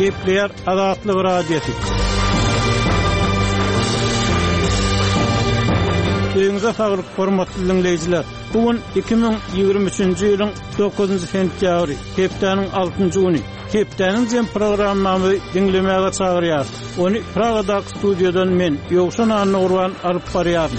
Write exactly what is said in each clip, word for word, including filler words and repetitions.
Gepleyer Azatlyk Radiosu. Öňüňize saglyk, hormatly dinleýijiler. Bugün iki bin ýygrimi üçinji ýylyň dokuzunçy sentýabry, hepdeniň altynjy güni. Hepdeniň jem programmamy dinlemäge çagyrýar. Onu Pragadaky studiodan men Ýogşan Anurwan alyp barýarym.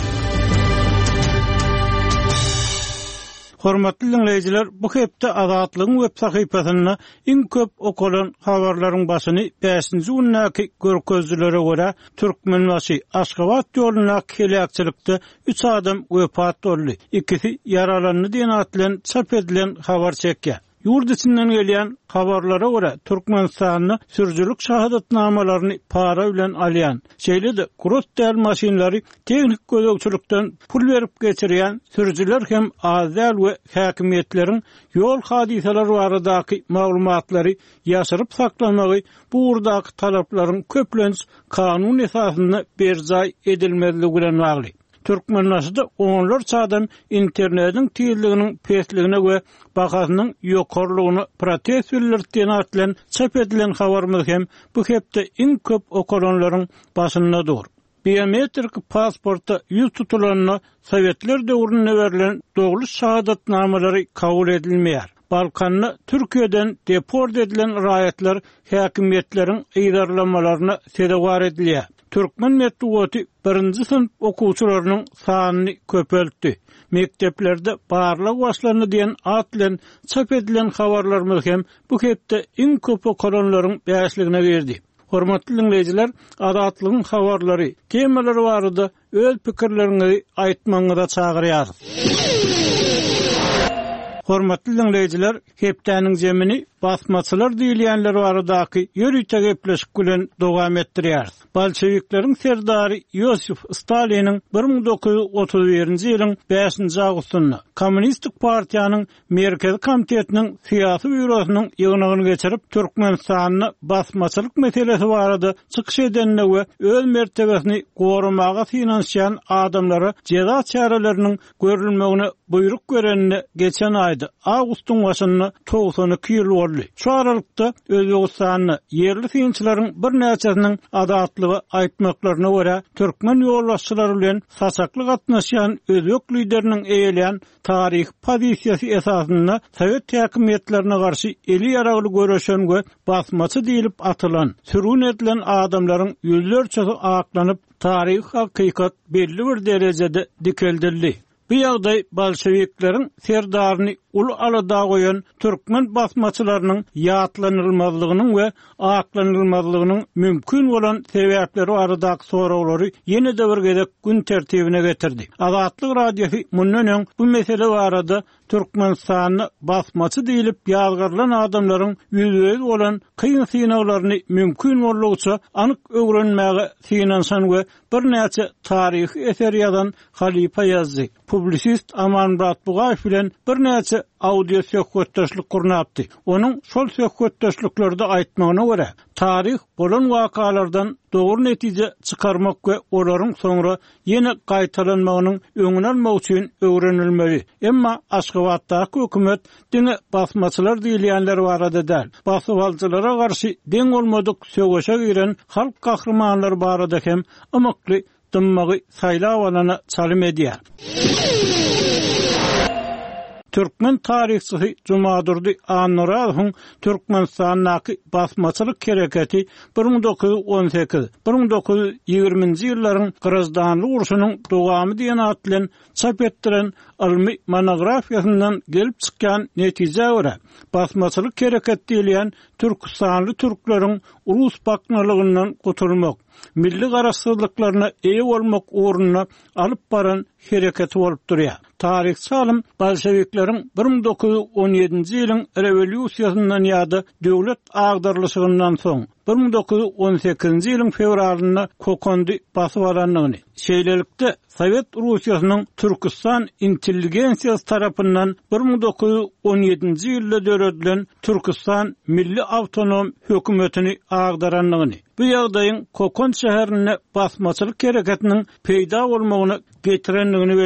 Hormatly dinleýijiler, bu hepde Azatlygyň web sahypasyna iň köp okulan habarlaryň başyny beşinji günnäki görkezlere görä Türkmenbaşy Aşgabat ýoluna kelekçilikde üç adam wepat boldy. İkisi yaralandy diýen atlan çap edilen habar çekýär. Yurt içinden gelýän habarlara görä Türkmenistanyň sürjülük şahadatnamalaryny para bilen alýan, şeýle de gros däl maşinlary teknik gözegçilikden pul berip geçirýän sürjüler hem azal we häkimetleriň ýol hadiseleri baradaky maglumatlary ýaşyryp saklamagy bu urdaky talaplaryň köplenç kanun esasyna berjay edilmezligi bilen bagly. Türkmenistanda onlarca adam internetiň tezliginiň pesligine we bahasynyň ýokarlygyny protest bildirdiýen atlan çap edilen habarymyz hem bu hepde iň köp okulanlaryň başyndadyr. Biometrik pasporta ýüz tutulanyna Sowetler döwründe berilen dogry şahadatnamalary kabul edilmeýär. Balkanyny Türkiýeden deport edilen raýatlar häkimetleriň ýerlemelerini sedewar edilýär. Türkmen medeniýeti birinji sınıf okuwçylarynyň sanyny köpeltdi. Mekteplerde barlyk başlanyny diýen at bilen çap edilen habarlarymyz hem bu hepde iň köp okulanlaryň beşligine berdi. Hormatly dinleýijiler, Azatlygyň habarlary, temalary barada öz pikirlerini aýtmaňyza çagyrýar. Hormatly dinleýijiler, hepdeniň jemini basmaçylar diýilýänler baradaky ýörüýte gepleşik bilen dowam etdirýär. Bolşewikleriň serdary Yosif Staliniň bir ming dokuz ýuz otuz birinji ýylyň beşinji awgustyna Kommunistik partiýanyň Merkezi komitetiniň syýasy bürosynyň ýygnagyny geçirip Türkmenistanyň basmaçylyk meselesi barada çykyş edenine we öz mertebesini gorumaga finansiýan adamlara jeza çäreleriniň görülmegine buyruk görenine geçen aýda awgustyň başyny togsany iki ýyl boldy. Şu aralykda Özbegistanyň yerli synçylaryň bir näçesiniň adatlygy aýtmaklaryna görä türkmen ýolbaşçylary bilen saçakly gatnaşýan özbek lideriniň eýelýän taryh pozisiýasy esasyna Sowet häkimetlerine garşy eli ýaragly görüşen we basmaçy diýilip atylan, sürgün edilen adamlaryň ýüzlerçesi aklanyp taryh hakykat belli bir derejede dikeldirdi. Bu ýagdaý bolşewikleriň serdaryny ul alada goýan türkmen basmaçylarynyň ýatlanylmazlygynyň we aklanylmazlygynyň mümkin bolan sebäpleri baradaky soraglary ýene-de bir gezek gün tertibine getirdi. Azatlyk radiosu mundan öň bu mesele barada Türkmenistanyny basmaçy diýilip ýazgyrylan adamlaryň ýüzüňiz bolan kıyın synaglaryny mümkin bolýança anyk öwrenmäge synansan we bir näçe taryhy eser ýazan Halipa ýazdy. Publisist Amanmurat Bugaýew bilen bir näçe audio söhbetdeşlik gurnapdy. Onuň şol söhbetdeşliklerde aýtmagyna görä, taryh bolan wakalardan dogry netije çykarmak we olaryň soňra ýene gaýtalanmagynyň öňüne almak üçin öwrenilmeli. Emma Aşgabatdaky hökümet diňe basmaçylar diýilýänler barada däl. Basmaçylara garşy deň bolmadyk söwgeşe giren halk gahrmanlary barada hem amakly dymmagy saýlap alana çalym edýär. Türkmen tarihçisi Jumadurdy Anuralyň Türkmenistanyň basmaçylyk hereketi bir ming dokuz ýuz on sekiz bir ming dokuz ýuz ýygrimiňji ýyllaryň Gyrgyzstanly urşunyň dowamy diýen at bilen çap etdiren ilmi monografiýasyndan gelip çykkan netije görä basmaçylyk hereketi diýilýän Türkistanly türkleriň ulus baknalygyndan gutulmak, milli garaşsyzlyklaryna eýe bolmak uğruna alyp baran hereketi bolup durýar. Tarihçi alim bolşewikleriň bir ming dokuz ýuz on ýedinji ýylyň rewolýusiýasyndan ýa-da döwlet agdarlyşygyndan soň bir ming dokuz ýuz on sekizinji ýylyň fevralyna Kokondy basyp alanyny, şeýlelikde Sowet Russiýasynyň Türkistan intelligensiýasy tarapyndan bir ming dokuz ýuz on ýedinji ýylda döredilen Türkistan Milli Awtonom hökümetini agdaranlygyny, bu ýagdaýyň Kokon şäherine basmaçylyk hereketiniň peýda bolmagyny getirenligini belliýär.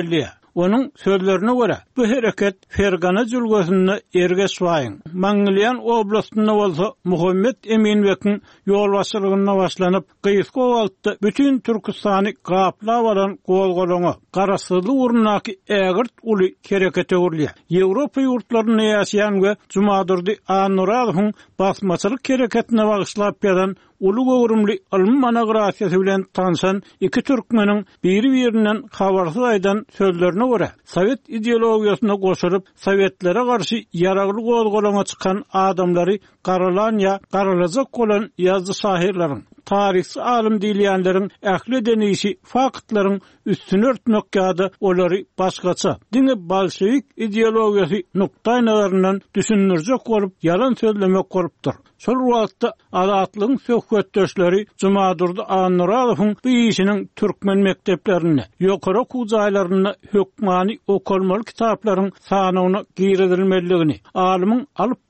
Onun sözlerine göre bu hareket Fergana jülgösünde ergeşwaýyn. Manglyan oblastynda bolsa Muhammed Eminbekin ýol başçylygyna başlanyp Gysga owaltda bütün Türkistany gaplap alan golgoloňa garasyly urnaky ägirt uly kerekete urlýar. Ýewropa ýurtlaryna ýaşaýan we Jumadurdy Anuradyň basmaçylyk kereketine bagyşlap ýadan uly gowrumly ilm monografiýasy bilen tanşan iki türkmeniň biri-birinden habarsyz aýdan sözlerine görä, Sowet ideologiýasyna goşuryp Sowetlere garşy ýaragly golgolaňa çykan adamlary garalan ýa garalajak bolan ýazgy şahirleriň, tarihçi alim diýilýänleriň ähli denişi faktlaryň üstüne örtmek ýa-da olary başgaça diňe bolşewik ideologiýasy nukta nazaryndan düşünürjek bolup ýalan sözlemek bolupdyr. Şol wagtda adatlyň söhbetdeşleri Jumadurdy Anuradowyň bu işiniň türkmen mekdeplerini, ýokary okuw jaýlaryna hökmany okulmaly kitaplaryň sanawyna giridilmeligini, alymyň alyp